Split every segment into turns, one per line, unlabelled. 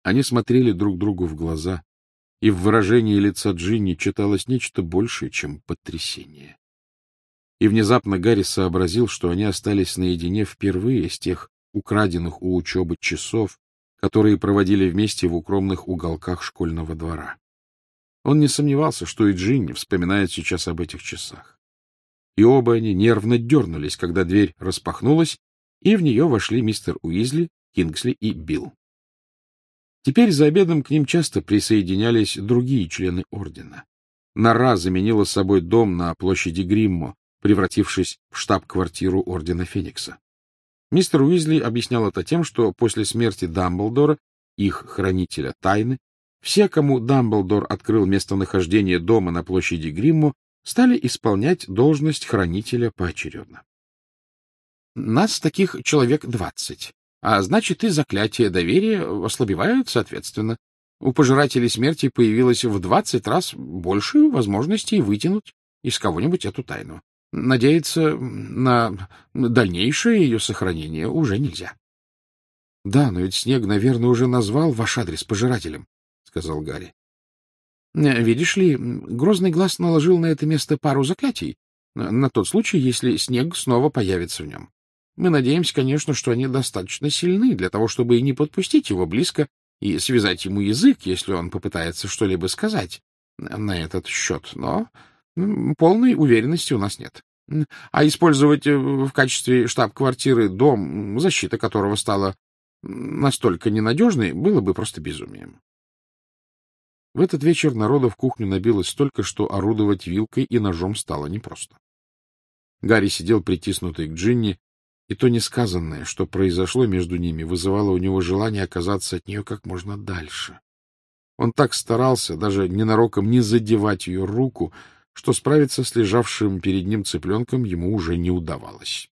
Они смотрели друг другу в глаза, и в выражении лица Джинни читалось нечто большее, чем потрясение. И внезапно Гарри сообразил, что они остались наедине впервые с тех украденных у учебы часов, которые проводили вместе в укромных уголках школьного двора. Он не сомневался, что и Джинни вспоминает сейчас об этих часах. И оба они нервно дернулись, когда дверь распахнулась, и в нее вошли мистер Уизли, Кингсли и Билл. Теперь за обедом к ним часто присоединялись другие члены ордена. Нора заменила собой дом на площади Гриммо, превратившись в штаб-квартиру ордена Феникса. Мистер Уизли объяснял это тем, что после смерти Дамблдора, их хранителя тайны, все, кому Дамблдор открыл местонахождение дома на площади Гриммо, стали исполнять должность хранителя поочередно. Нас таких человек 20, а значит, и заклятия доверия ослабевают соответственно. У пожирателей смерти появилось в 20 раз больше возможностей вытянуть из кого-нибудь эту тайну. Надеяться на дальнейшее ее сохранение уже нельзя. — Да, но ведь Снег, наверное, уже назвал ваш адрес пожирателем, — сказал Гарри. — Видишь ли, Грозный Глаз наложил на это место пару заклятий, на тот случай, если Снег снова появится в нем. Мы надеемся, конечно, что они достаточно сильны для того, чтобы и не подпустить его близко и связать ему язык, если он попытается что-либо сказать на этот счет, но полной уверенности у нас нет. А использовать в качестве штаб-квартиры дом, защита которого стала настолько ненадежной, было бы просто безумием. В этот вечер народу в кухню набилось столько, что орудовать вилкой и ножом стало непросто. Гарри сидел притиснутый к Джинни, и то несказанное, что произошло между ними, вызывало у него желание оказаться от нее как можно дальше. Он так старался даже ненароком не задевать ее руку, что справиться с лежавшим перед ним цыпленком ему уже не удавалось.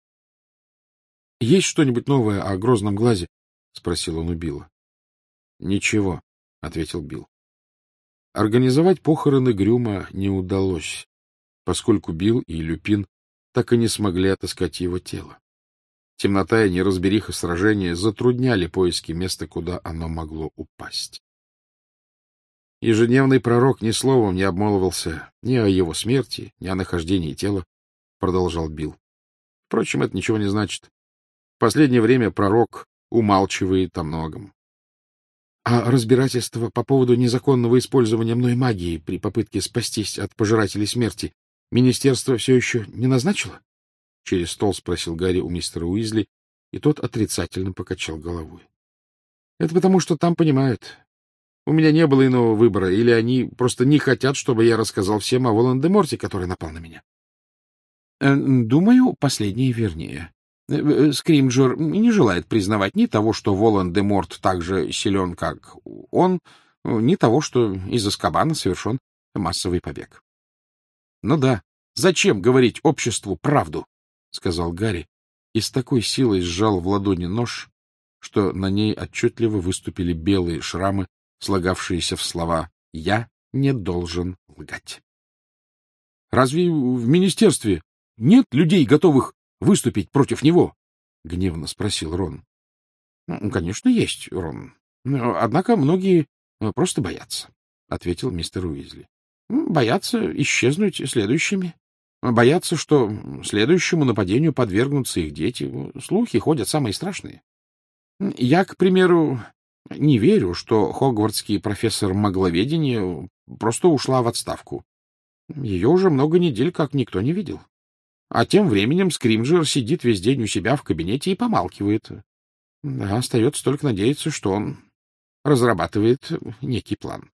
— Есть что-нибудь новое о Грозном Глазе? — спросил он у Билла. — Ничего, — ответил Билл. Организовать похороны Грюма не удалось, поскольку Билл и Люпин так и не смогли отыскать его тело. Темнота и неразбериха сражения затрудняли поиски места, куда оно могло упасть. Ежедневный пророк ни словом не обмолвился ни о его смерти, ни о нахождении тела, — продолжал Билл. Впрочем, это ничего не значит. В последнее время пророк умалчивает о многом. — А разбирательство по поводу незаконного использования мной магии при попытке спастись от пожирателей смерти министерство все еще не назначило? — через стол спросил Гарри у мистера Уизли, и тот отрицательно покачал головой. — Это потому, что там понимают. У меня не было иного выбора, или они просто не хотят, чтобы я рассказал всем о Волан-де-Морте, который напал на меня. — Думаю, последнее вернее. Скримджер не желает признавать ни того, что Волан-де-Морт так же силен, как он, ни того, что из Азкабана совершен массовый побег. — Ну да, зачем говорить обществу правду? — сказал Гарри, и с такой силой сжал в ладони нож, что на ней отчетливо выступили белые шрамы, слагавшиеся в слова «Я не должен лгать». — Разве в министерстве нет людей, готовых выступить против него? — гневно спросил Рон. — Конечно, есть, Рон. Однако многие просто боятся, — ответил мистер Уизли. — Боятся исчезнуть следующими. Боятся, что следующему нападению подвергнутся их дети. Слухи ходят самые страшные. Я, к примеру, не верю, что хогвартский профессор магловедения просто ушла в отставку. Ее уже много недель как никто не видел. А тем временем Скримджер сидит весь день у себя в кабинете и помалкивает. Да, остается только надеяться, что он разрабатывает некий план.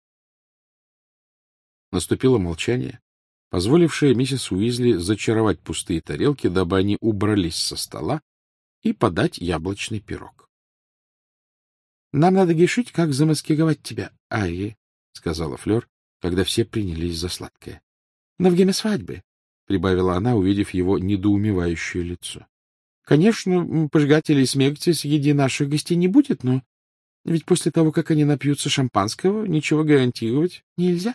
Наступило молчание, позволившее миссис Уизли зачаровать пустые тарелки, дабы они убрались со стола, и подать яблочный пирог. — Нам надо решить, как замаскировать тебя, Айри, — сказала Флёр, когда все принялись за сладкое. — На время свадьбы, — прибавила она, увидев его недоумевающее лицо. — Конечно, пожигателей смерти среди наших гостей не будет, но ведь после того, как они напьются шампанского, ничего гарантировать нельзя.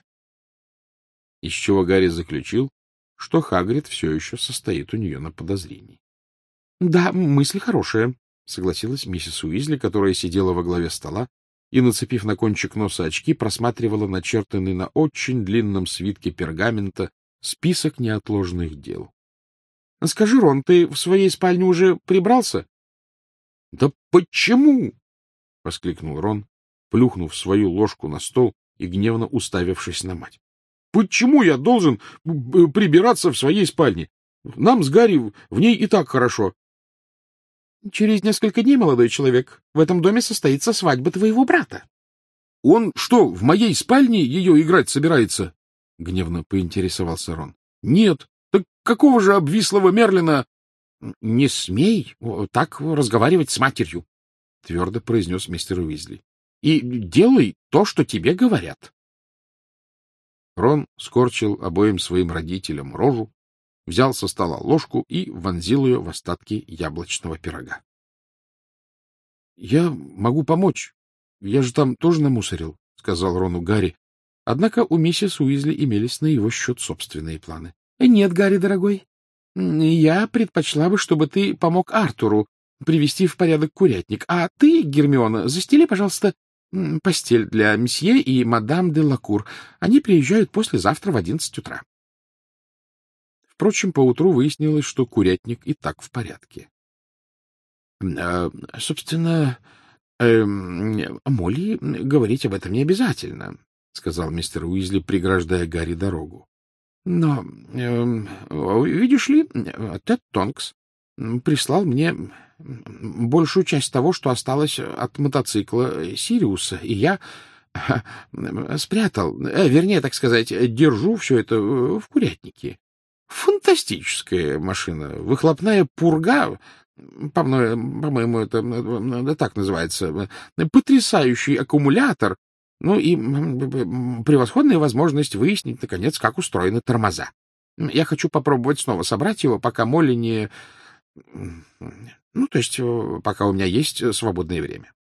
Из чего Гарри заключил, что Хагрид все еще состоит у нее на подозрении. — Да, мысль хорошая, — согласилась миссис Уизли, которая сидела во главе стола и, нацепив на кончик носа очки, просматривала начертанный на очень длинном свитке пергамента список неотложных дел. — Скажи, Рон, ты в своей спальне уже прибрался? — Да почему? — воскликнул Рон, плюхнув свою ложку на стол и гневно уставившись на мать. — Почему я должен прибираться в своей спальне? Нам с Гарри в ней и так хорошо. — Через несколько дней, молодой человек, в этом доме состоится свадьба твоего брата. — Он что, в моей спальне ее играть собирается? — гневно поинтересовался Рон. — Нет. Так какого же обвислого Мерлина... — Не смей так разговаривать с матерью, — твердо произнес мистер Уизли. — И делай то, что тебе говорят. Рон скорчил обоим своим родителям рожу, взял со стола ложку и вонзил ее в остатки яблочного пирога. — Я могу помочь. Я же там тоже намусорил, — сказал Рону Гарри. Однако у миссис Уизли имелись на его счет собственные планы. — Нет, Гарри, дорогой, я предпочла бы, чтобы ты помог Артуру привести в порядок курятник, а ты, Гермиона, застели, пожалуйста, постель для месье и мадам де Лакур. Они приезжают послезавтра в 11 утра. Впрочем, поутру выяснилось, что курятник и так в порядке. — Собственно, Молли говорить об этом не обязательно, — сказал мистер Уизли, преграждая Гарри дорогу. — Но, видишь ли, Тед Тонкс прислал мне большую часть того, что осталось от мотоцикла Сириуса, и я спрятал, вернее, так сказать, держу все это в курятнике. Фантастическая машина, выхлопная пурга, по-моему, это так называется, потрясающий аккумулятор, ну и превосходная возможность выяснить, наконец, как устроены тормоза. Я хочу попробовать снова собрать его, пока Молли не... Ну, то есть, пока у меня есть свободное время.